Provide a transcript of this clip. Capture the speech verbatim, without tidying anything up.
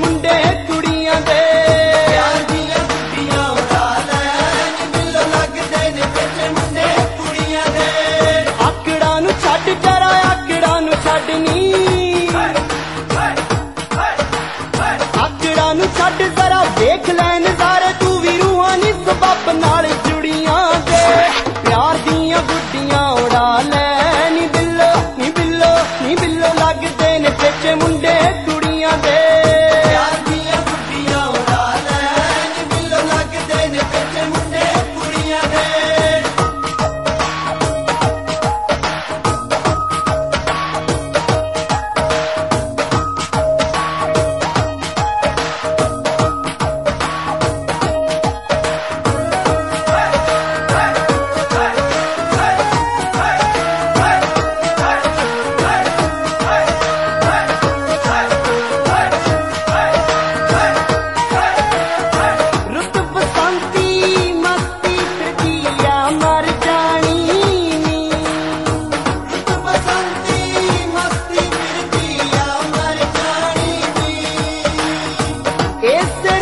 मुंडे कुड़ियां दे प्यार दियां गुड्डियां उड़ा लैन बिल्लो लगदे ने बिच मुंडे कुड़ियां दे आकड़ा नू छड्ड जरा आकड़ा नू छड्ड नी आकड़ा नू छड्ड जरा देख लै नज़ारे तू भी रूहानी सबब नाल जुड़ियां दे प्यार दियां गुड्डियां उड़ा लै नी बिल्लो नी बिल्लो नी बिल्लो लगदे ने बिच मुंडे कुड़ियां दे प्यार दियां गुड्डियां उड़ा लै नी बिल्लो लगदे ने बिच मुंडे कुड़ियां दे Este